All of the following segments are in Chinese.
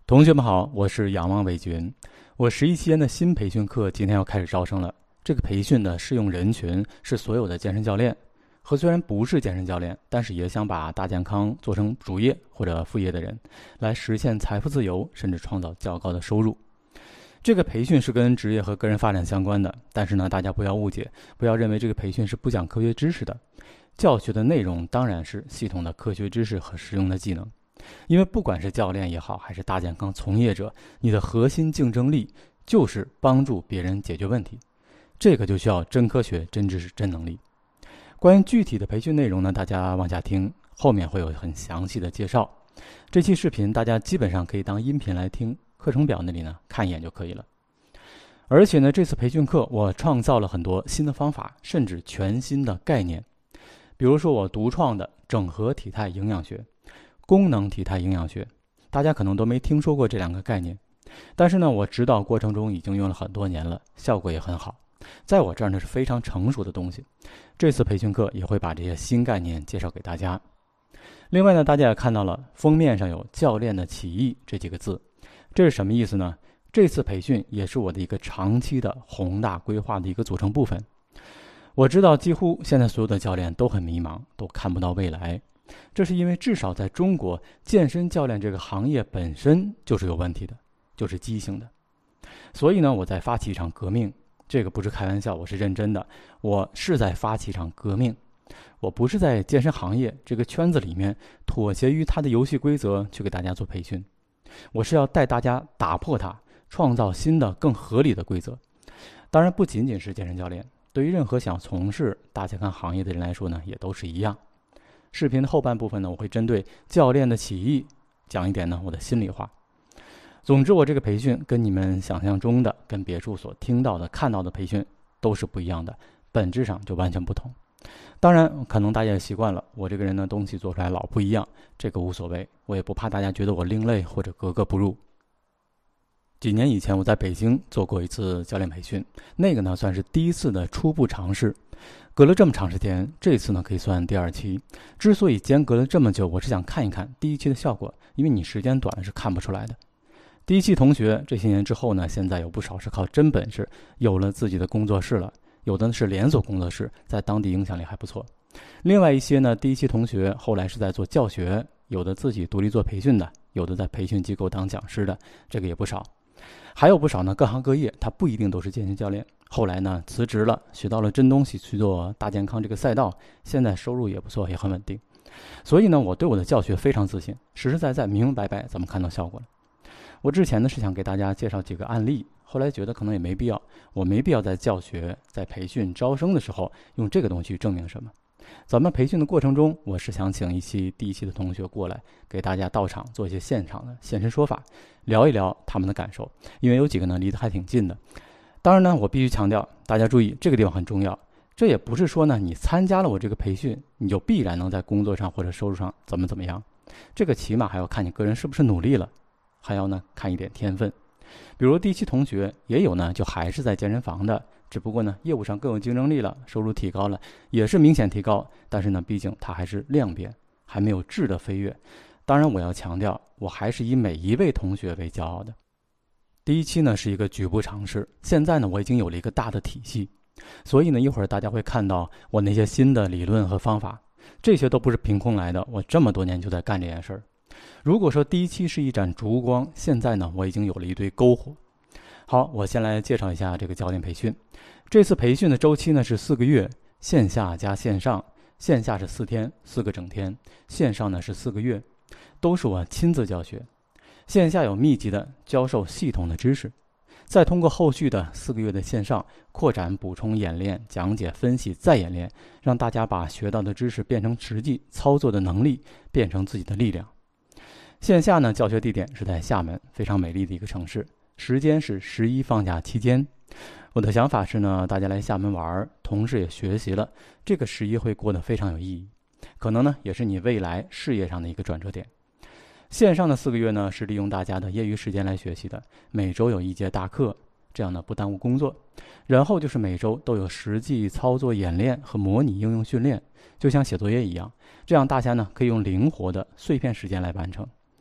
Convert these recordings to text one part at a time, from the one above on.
同学们好，我是仰望伟军。我11期间的新培训课今天要开始招生了。这个培训的适用人群是所有的健身教练和虽然不是健身教练，但是也想把大健康做成主业或者副业的人，来实现财富自由，甚至创造较高的收入。这个培训是跟职业和个人发展相关的，但是呢，大家不要误解，不要认为这个培训是不讲科学知识的。教学的内容当然是系统的科学知识和实用的技能。因为不管是教练也好，还是大健康从业者，你的核心竞争力就是帮助别人解决问题，这个就需要真科学、真知识、真能力。关于具体的培训内容呢，大家往下听，后面会有很详细的介绍。这期视频大家基本上可以当音频来听，课程表那里呢看一眼就可以了。而且呢，这次培训课我创造了很多新的方法，甚至全新的概念。比如说我独创的整合体态营养学、功能体态营养学，大家可能都没听说过这两个概念，但是呢，我指导过程中已经用了很多年了，效果也很好，在我这儿呢是非常成熟的东西。这次培训课也会把这些新概念介绍给大家。另外呢，大家也看到了封面上有教练的起义这几个字，这是什么意思呢？这次培训也是我的一个长期的宏大规划的一个组成部分。我知道几乎现在所有的教练都很迷茫，都看不到未来，这是因为至少在中国，健身教练这个行业本身就是有问题的，就是畸形的。所以呢，我在发起一场革命，这个不是开玩笑，我是认真的，我是在发起一场革命。我不是在健身行业这个圈子里面妥协于它的游戏规则去给大家做培训，我是要带大家打破它，创造新的更合理的规则。当然不仅仅是健身教练，对于任何想从事大健康行业的人来说呢，也都是一样。视频的后半部分呢，我会针对教练的起义讲一点呢我的心里话。总之，我这个培训跟你们想象中的、跟别处所听到的、看到的培训都是不一样的，本质上就完全不同。当然，可能大家也习惯了，我这个人呢东西做出来老不一样，这个无所谓，我也不怕大家觉得我另类或者格格不入。几年以前我在北京做过一次教练培训，那个呢算是第一次的初步尝试。隔了这么长时间，这次呢可以算第2期。之所以间隔了这么久，我是想看一看第1期的效果，因为你时间短是看不出来的。第1期同学这些年之后呢，现在有不少是靠真本事有了自己的工作室了，有的是连锁工作室，在当地影响力还不错。另外一些呢，第1期同学后来是在做教学，有的自己独立做培训的，有的在培训机构当讲师的，这个也不少。还有不少呢，各行各业他不一定都是健身教练，后来呢辞职了，学到了真东西去做大健康这个赛道，现在收入也不错，也很稳定。所以呢，我对我的教学非常自信，实实在在明明白白咱们看到效果了。我之前呢是想给大家介绍几个案例，后来觉得可能也没必要，我没必要在教学、在培训、招生的时候用这个东西去证明什么。咱们培训的过程中，我是想请第一期的同学过来，给大家到场做一些现场的现身说法，聊一聊他们的感受，因为有几个呢离得还挺近的。当然呢，我必须强调，大家注意这个地方很重要，这也不是说呢你参加了我这个培训，你就必然能在工作上或者收入上怎么样，这个起码还要看你个人是不是努力了，还要呢看一点天分。比如第1期同学也有呢，就还是在健身房的，只不过呢业务上更有竞争力了，收入提高了，也是明显提高，但是呢毕竟它还是量变，还没有质的飞跃。当然我要强调，我还是以每一位同学为骄傲的。第1期呢是一个局部尝试，现在呢我已经有了一个大的体系，所以呢一会儿大家会看到我那些新的理论和方法，这些都不是凭空来的，我这么多年就在干这件事儿。如果说第1期是一盏烛光，现在呢我已经有了一堆篝火。好，我先来介绍一下这个教练培训。这次培训的周期呢是4个月，线下加线上，线下是4天，4个整天，线上呢是4个月，都是我亲自教学。线下有密集的教授系统的知识，再通过后续的4个月的线上扩展、补充、演练、讲解、分析、再演练，让大家把学到的知识变成实际操作的能力，变成自己的力量。线下呢，教学地点是在厦门，非常美丽的一个城市，时间是11放假期间。我的想法是呢，大家来厦门玩，同时也学习了，这个11会过得非常有意义，可能呢也是你未来事业上的一个转折点。线上的4个月呢，是利用大家的业余时间来学习的，每周有1节大课，这样呢不耽误工作。然后就是每周都有实际操作演练和模拟应用训练，就像写作业一样，这样大家呢可以用灵活的碎片时间来完成。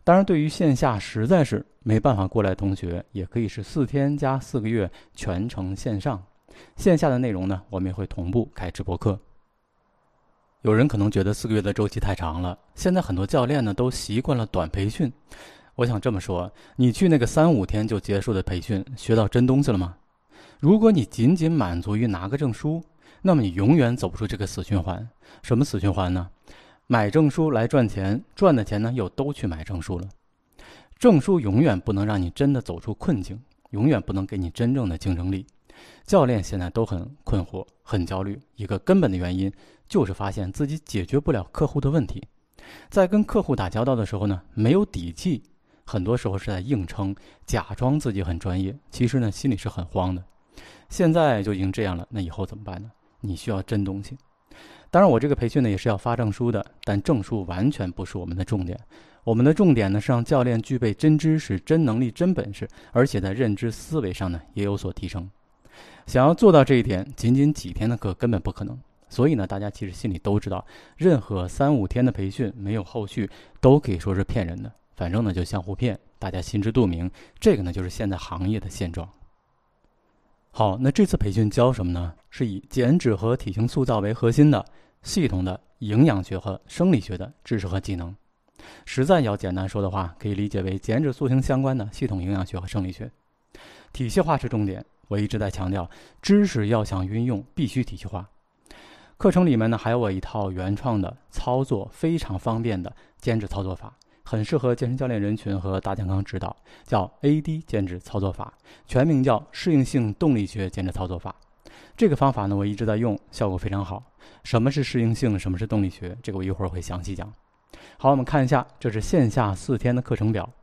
当然，对于线下实在是没办法过来的同学，也可以是4天加4个月全程线上。线下的内容呢，我们也会同步开直播课。有人可能觉得4个月的周期太长了，现在很多教练呢都习惯了短培训。我想这么说，你去那个3-5天就结束的培训，学到真东西了吗？如果你仅仅满足于拿个证书，那么你永远走不出这个死循环。什么死循环呢？买证书来赚钱，赚的钱呢又都去买证书了。证书永远不能让你真的走出困境，永远不能给你真正的竞争力。教练现在都很困惑，很焦虑，一个根本的原因就是发现自己解决不了客户的问题。在跟客户打交道的时候呢，没有底气，很多时候是在硬撑，假装自己很专业，其实呢心里是很慌的。现在就已经这样了，那以后怎么办呢？你需要真东西。当然我这个培训呢也是要发证书的，但证书完全不是我们的重点。我们的重点呢是让教练具备真知识、真能力、真本事，而且在认知思维上呢也有所提升。想要做到这一点，仅仅几天的课根本不可能。所以呢，大家其实心里都知道，任何3-5天的培训没有后续都可以说是骗人的，反正呢就相互骗，大家心知肚明。这个呢就是现在行业的现状。好，那这次培训教什么呢？是以减脂和体型塑造为核心的系统的营养学和生理学的知识和技能。实在要简单说的话，可以理解为减脂塑形相关的系统营养学和生理学。体系化是重点，我一直在强调，知识要想运用，必须体系化。课程里面呢，还有我一套原创的操作非常方便的减脂操作法，很适合健身教练人群和大健康指导，叫 AD 减脂操作法，全名叫适应性动力学减脂操作法。这个方法呢，我一直在用，效果非常好。什么是适应性，什么是动力学，这个我一会儿会详细讲。好，我们看一下，这是线下4天的课程表。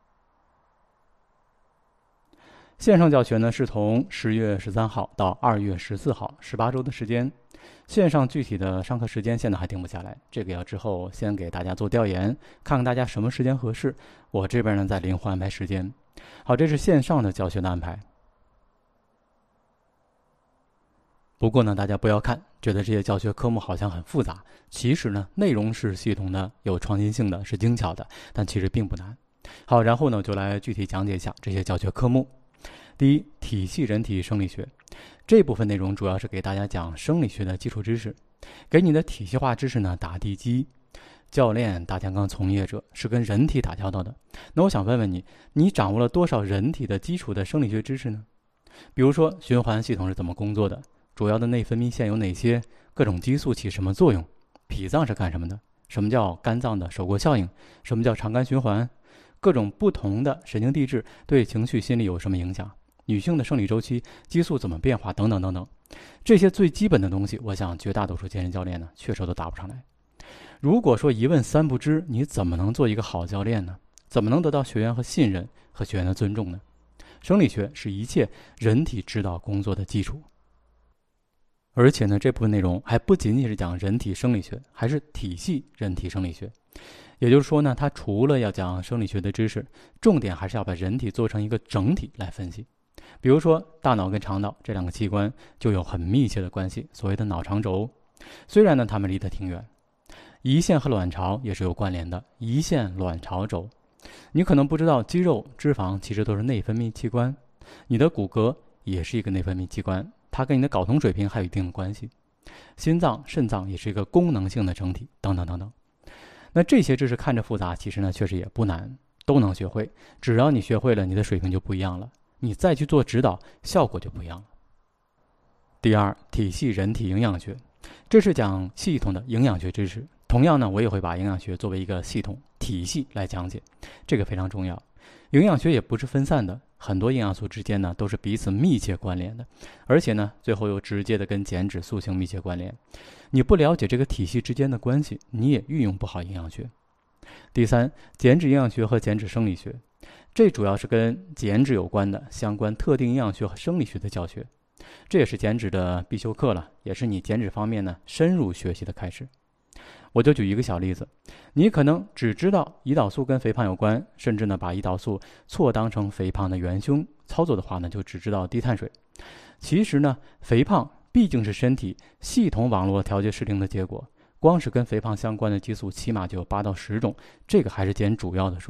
线上教学呢是从10月13号到2月14号，18周的时间。线上具体的上课时间现在还定不下来，这个要之后先给大家做调研，看看大家什么时间合适，我这边呢再灵活安排时间。好，这是线上的教学的安排。不过呢，大家不要看，觉得这些教学科目好像很复杂，其实呢，内容是系统的，有创新性的，是精巧的，但其实并不难。好，然后呢，就来具体讲解一下这些教学科目。第一，体系人体生理学，这部分内容主要是给大家讲生理学的基础知识，给你的体系化知识呢打地基。教练、大健康从业者是跟人体打交道的，那我想问问你，你掌握了多少人体的基础的生理学知识呢？比如说循环系统是怎么工作的，主要的内分泌腺有哪些，各种激素起什么作用，脾脏是干什么的，什么叫肝脏的收缩效应，什么叫肠肝循环，各种不同的神经递质对情绪心理有什么影响，女性的生理周期激素怎么变化等等等等，这些最基本的东西，我想绝大多数健身教练呢确实都答不上来。如果说一问三不知，你怎么能做一个好教练呢？怎么能得到学员和信任和学员的尊重呢？生理学是一切人体指导工作的基础。而且呢，这部分内容还不仅仅是讲人体生理学，还是体系人体生理学。也就是说呢，它除了要讲生理学的知识，重点还是要把人体做成一个整体来分析。比如说大脑跟肠道这两个器官就有很密切的关系，所谓的脑肠轴。虽然呢它们离得挺远，胰腺和卵巢也是有关联的，胰腺卵巢轴。你可能不知道，肌肉脂肪其实都是内分泌器官，你的骨骼也是一个内分泌器官，它跟你的睾酮水平还有一定的关系。心脏、肾脏也是一个功能性的整体，等等等等。那这些知识看着复杂，其实呢确实也不难，都能学会。只要你学会了，你的水平就不一样了，你再去做指导，效果就不一样了。第二，体系人体营养学，这是讲系统的营养学知识。同样呢，我也会把营养学作为一个系统体系来讲解，这个非常重要。营养学也不是分散的，很多营养素之间呢都是彼此密切关联的，而且呢最后又直接的跟减脂塑形密切关联。你不了解这个体系之间的关系，你也运用不好营养学。第三，减脂营养学和减脂生理学，这主要是跟减脂有关的相关特定营养学和生理学的教学，这也是减脂的必修课了，也是你减脂方面呢深入学习的开始。我就举一个小例子，你可能只知道胰岛素跟肥胖有关，甚至呢把胰岛素错当成肥胖的元凶，操作的话呢就只知道低碳水。其实呢，肥胖毕竟是身体系统网络调节失灵的结果，光是跟肥胖相关的激素起码就有8到10种，这个还是捡主要的说。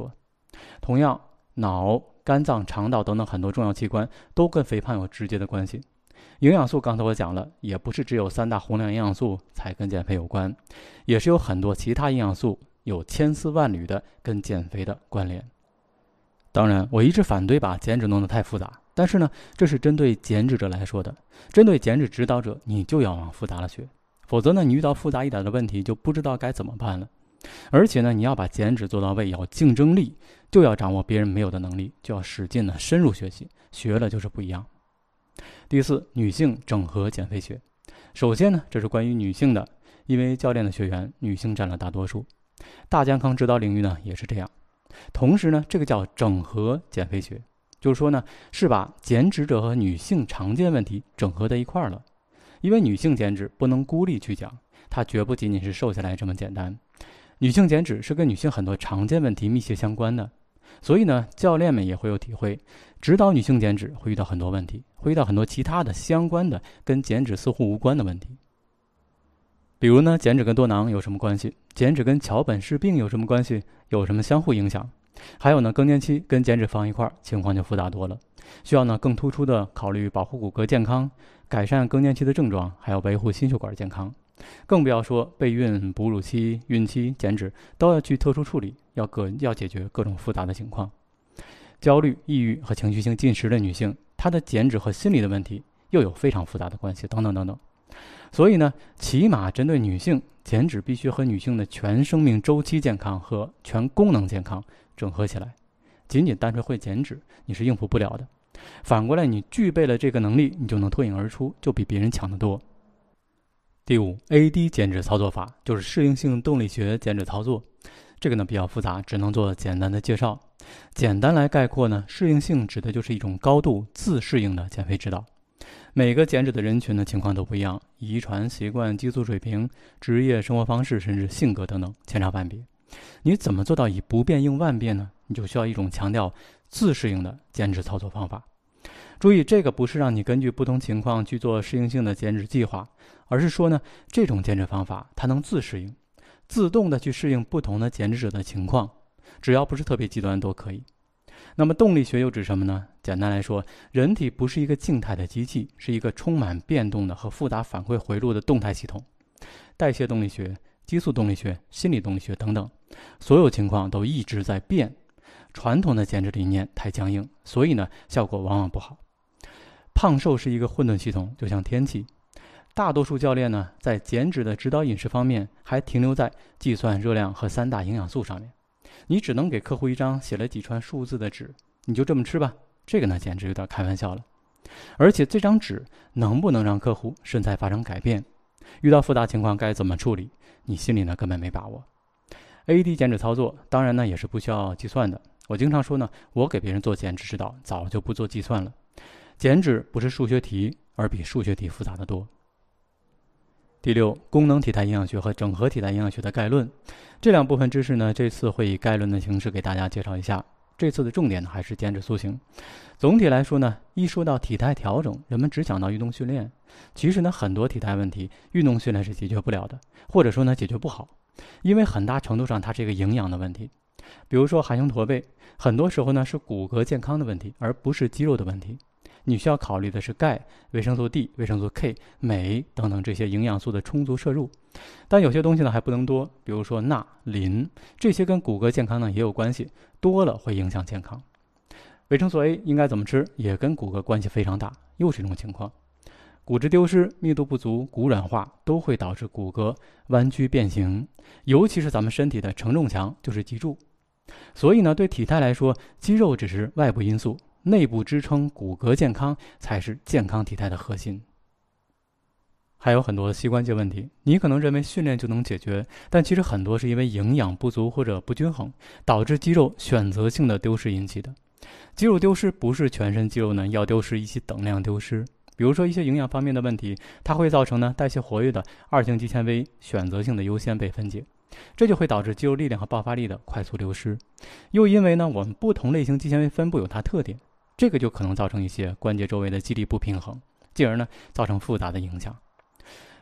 同样，脑、肝脏、肠道等等很多重要器官都跟肥胖有直接的关系。营养素刚才我讲了，也不是只有3大宏量营养素才跟减肥有关，也是有很多其他营养素有千丝万缕的跟减肥的关联。当然，我一直反对把减脂弄得太复杂，但是呢，这是针对减脂者来说的。针对减脂指导者，你就要往复杂了学，否则呢，你遇到复杂一点的问题就不知道该怎么办了。而且呢，你要把减脂做到位，要竞争力，就要掌握别人没有的能力，就要使劲的深入学习，学了就是不一样。第4，女性整合减肥学。首先呢，这是关于女性的，因为教练的学员女性占了大多数，大健康指导领域呢也是这样。同时呢，这个叫整合减肥学，就是说呢，是把减脂者和女性常见问题整合在一块儿了。因为女性减脂不能孤立去讲，它绝不仅仅是瘦下来这么简单。女性减脂是跟女性很多常见问题密切相关的，所以呢，教练们也会有体会，指导女性减脂会遇到很多问题，会遇到很多其他的相关的跟减脂似乎无关的问题。比如呢，减脂跟多囊有什么关系？减脂跟桥本氏病有什么关系？有什么相互影响？还有呢，更年期跟减脂放一块儿，情况就复杂多了，需要呢更突出的考虑保护骨骼健康，改善更年期的症状，还要维护心血管健康。更不要说备孕、哺乳期、孕期、减脂都要去特殊处理，要解决各种复杂的情况。焦虑、抑郁和情绪性进食的女性，她的减脂和心理的问题又有非常复杂的关系，等等等等。所以呢，起码针对女性，减脂必须和女性的全生命周期健康和全功能健康整合起来。仅仅单纯会减脂，你是应付不了的。反过来，你具备了这个能力，你就能脱颖而出，就比别人强得多。第5 ，AD 减脂操作法就是适应性动力学减脂操作。这个呢比较复杂，只能做简单的介绍。简单来概括呢，适应性指的就是一种高度自适应的减肥指导。每个减脂的人群的情况都不一样，遗传、习惯、激素水平、职业、生活方式，甚至性格等等，千差万别。你怎么做到以不变应万变呢？你就需要一种强调自适应的减脂操作方法。注意，这个不是让你根据不同情况去做适应性的减脂计划，而是说呢，这种减脂方法它能自适应，自动的去适应不同的减脂者的情况，只要不是特别极端都可以。那么动力学又指什么呢？简单来说，人体不是一个静态的机器，是一个充满变动的和复杂反馈回路的动态系统。代谢动力学、激素动力学、心理动力学等等，所有情况都一直在变。传统的减脂理念太僵硬，所以呢，效果往往不好。胖瘦是一个混沌系统，就像天气。大多数教练呢，在减脂的指导饮食方面，还停留在计算热量和3大营养素上面。你只能给客户一张写了几串数字的纸，你就这么吃吧。这个呢，简直有点开玩笑了。而且这张纸能不能让客户身材发生改变？遇到复杂情况该怎么处理？你心里呢根本没把握。AD 减脂操作当然呢也是不需要计算的。我经常说呢，我给别人做减脂指导，早就不做计算了。减脂不是数学题，而比数学题复杂得多。第6，功能体态营养学和整合体态营养学的概论。这2部分知识呢，这次会以概论的形式给大家介绍一下。这次的重点呢还是减脂塑形。总体来说呢，一说到体态调整，人们只想到运动训练。其实呢，很多体态问题，运动训练是解决不了的，或者说呢解决不好，因为很大程度上它是一个营养的问题。比如说含胸驼背，很多时候呢是骨骼健康的问题，而不是肌肉的问题。你需要考虑的是钙、维生素 D、维生素 K、镁等等这些营养素的充足摄入，但有些东西呢还不能多，比如说钠、磷，这些跟骨骼健康呢也有关系，多了会影响健康。维生素 A 应该怎么吃，也跟骨骼关系非常大，又是一种情况。骨质丢失、密度不足、骨软化都会导致骨骼弯曲变形，尤其是咱们身体的承重墙就是脊柱。所以呢，对体态来说，肌肉只是外部因素，内部支撑骨骼健康才是健康体态的核心。还有很多膝关节问题，你可能认为训练就能解决，但其实很多是因为营养不足或者不均衡，导致肌肉选择性的丢失引起的。肌肉丢失不是全身肌肉呢要丢失一起等量丢失，比如说一些营养方面的问题，它会造成呢代谢活跃的2型肌纤维选择性的优先被分解，这就会导致肌肉力量和爆发力的快速流失。又因为呢我们不同类型肌纤维分布有它特点，这个就可能造成一些关节周围的肌力不平衡，进而呢造成复杂的影响。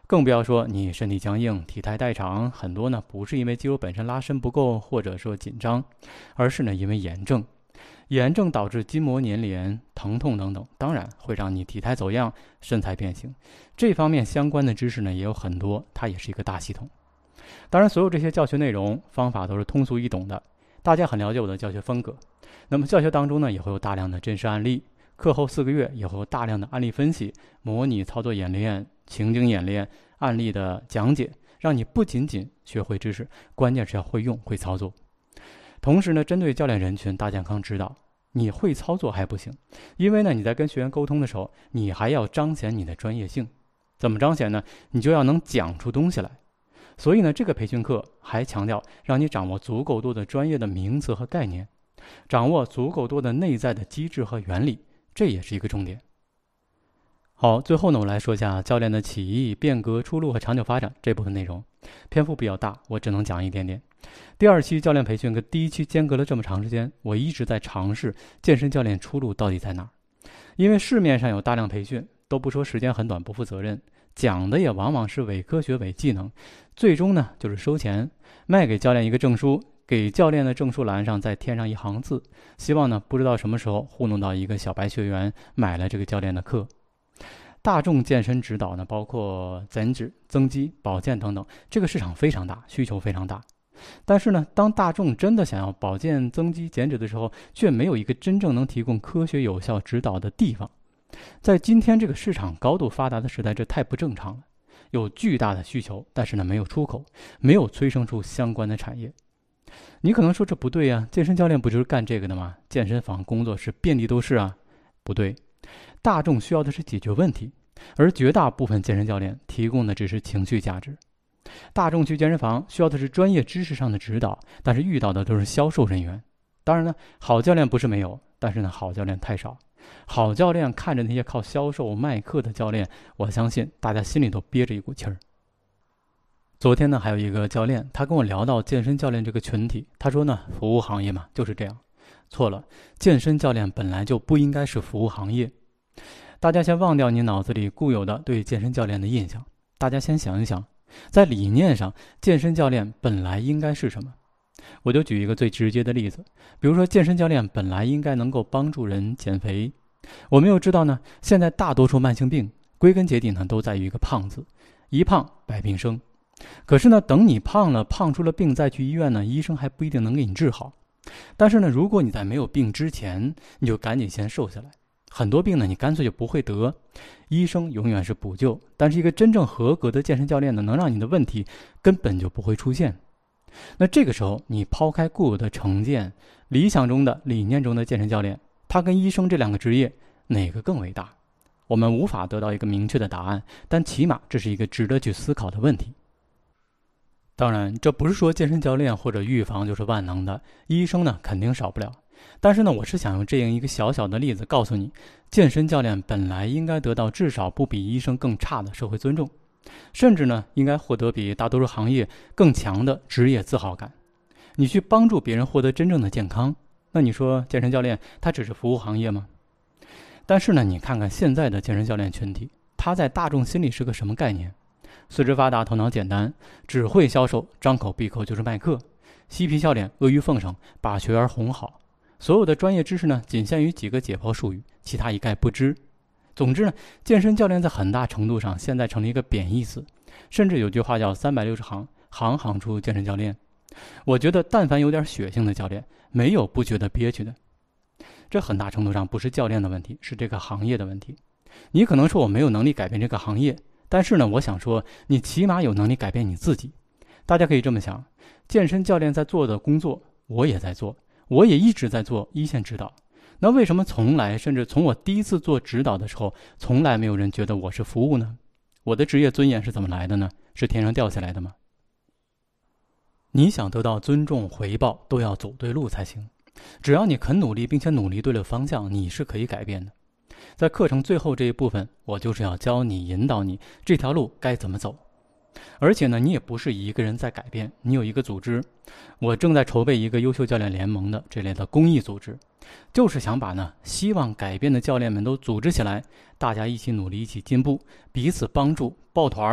更不要说你身体僵硬、体态代偿，很多呢不是因为肌肉本身拉伸不够或者说紧张，而是呢因为炎症。炎症导致筋膜粘连、疼痛等等，当然会让你体态走样、身材变形。这方面相关的知识呢也有很多，它也是一个大系统。当然，所有这些教学内容、方法都是通俗易懂的，大家很了解我的教学风格。那么教学当中呢，也会有大量的真实案例，课后4个月也会有大量的案例分析、模拟操作演练、情景演练、案例的讲解，让你不仅仅学会知识，关键是要会用、会操作。同时呢，针对教练人群大健康指导，你会操作还不行，因为呢你在跟学员沟通的时候，你还要彰显你的专业性。怎么彰显呢？你就要能讲出东西来。所以呢，这个培训课还强调让你掌握足够多的专业的名词和概念，掌握足够多的内在的机制和原理，这也是一个重点。好，最后呢，我来说一下教练的起义、变革、出路和长久发展这部分内容，篇幅比较大，我只能讲一点点。第2期教练培训跟第1期间隔了这么长时间，我一直在尝试健身教练出路到底在哪儿。因为市面上有大量培训，都不说时间很短不负责任，讲的也往往是伪科学伪技能，最终呢就是收钱，卖给教练一个证书，给教练的证书栏上再添上一行字，希望呢不知道什么时候糊弄到一个小白学员买了这个教练的课。大众健身指导呢，包括减脂、增肌、保健等等，这个市场非常大，需求非常大。但是呢，当大众真的想要保健、增肌、减脂的时候，却没有一个真正能提供科学有效指导的地方。在今天这个市场高度发达的时代，这太不正常了。有巨大的需求，但是呢没有出口，没有催生出相关的产业。你可能说这不对啊，健身教练不就是干这个的吗？健身房、工作室遍地都是啊。不对，大众需要的是解决问题，而绝大部分健身教练提供的只是情绪价值。大众去健身房需要的是专业知识上的指导，但是遇到的都是销售人员。当然呢，好教练不是没有，但是呢，好教练太少。好教练看着那些靠销售卖课的教练，我相信大家心里都憋着一股气儿。昨天呢，还有一个教练，他跟我聊到健身教练这个群体，他说呢，服务行业嘛就是这样。错了，健身教练本来就不应该是服务行业。大家先忘掉你脑子里固有的对健身教练的印象，大家先想一想，在理念上，健身教练本来应该是什么？我就举一个最直接的例子，比如说健身教练本来应该能够帮助人减肥。我们又知道呢，现在大多数慢性病归根结底呢都在于一个胖字，一胖百病生。可是呢，等你胖了，胖出了病再去医院呢，医生还不一定能给你治好。但是呢，如果你在没有病之前，你就赶紧先瘦下来，很多病呢你干脆就不会得。医生永远是补救，但是一个真正合格的健身教练呢，能让你的问题根本就不会出现。那这个时候，你抛开固有的成见，理想中的、理念中的健身教练，他跟医生这两个职业哪个更伟大？我们无法得到一个明确的答案，但起码这是一个值得去思考的问题。当然，这不是说健身教练或者预防就是万能的，医生呢肯定少不了。但是呢，我是想用这样一个小小的例子告诉你，健身教练本来应该得到至少不比医生更差的社会尊重，甚至呢应该获得比大多数行业更强的职业自豪感。你去帮助别人获得真正的健康，那你说健身教练他只是服务行业吗？但是呢，你看看现在的健身教练群体，他在大众心里是个什么概念？四肢发达，头脑简单，只会销售，张口闭口就是卖课，嬉皮笑脸，阿谀奉承，把学员哄好。所有的专业知识呢，仅限于几个解剖术语，其他一概不知。总之呢，健身教练在很大程度上现在成了一个贬义词，甚至有句话叫360行，行行出健身教练。我觉得但凡有点血性的教练，没有不觉得憋屈的。这很大程度上不是教练的问题，是这个行业的问题。你可能说我没有能力改变这个行业，但是呢，我想说你起码有能力改变你自己。大家可以这么想，健身教练在做的工作我也在做，我也一直在做一线指导。那为什么从来，甚至从我第一次做指导的时候，从来没有人觉得我是服务呢？我的职业尊严是怎么来的呢？是天上掉下来的吗？你想得到尊重回报，都要走对路才行。只要你肯努力，并且努力对了方向，你是可以改变的。在课程最后这一部分，我就是要教你、引导你这条路该怎么走。而且呢，你也不是一个人在改变，你有一个组织。我正在筹备一个优秀教练联盟的这类的公益组织，就是想把希望改变的教练们都组织起来，大家一起努力，一起进步，彼此帮助，抱团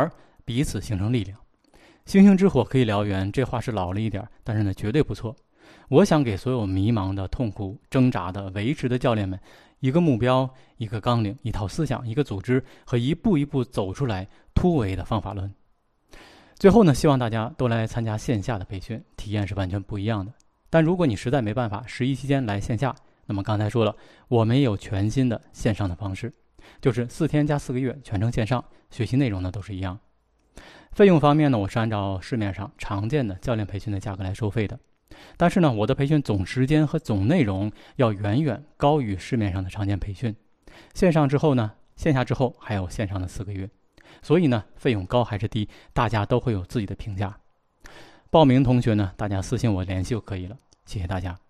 彼此形成力量。星星之火可以燎原，这话是老了一点，但是呢，绝对不错。我想给所有迷茫的、痛苦、挣扎的、维持的教练们一个目标、一个纲领、一套思想、一个组织和一步一步走出来突围的方法论。最后呢，希望大家都来参加线下的培训，体验是完全不一样的。但如果你实在没办法11期间来线下，那么刚才说了，我们也有全新的线上的方式，就是4天加4个月全程线上，学习内容呢都是一样。费用方面呢，我是按照市面上常见的教练培训的价格来收费的，但是呢，我的培训总时间和总内容要远远高于市面上的常见培训。线上之后呢，线下之后还有线上的4个月，所以呢，费用高还是低，大家都会有自己的评价。报名同学呢，大家私信我联系就可以了，谢谢大家。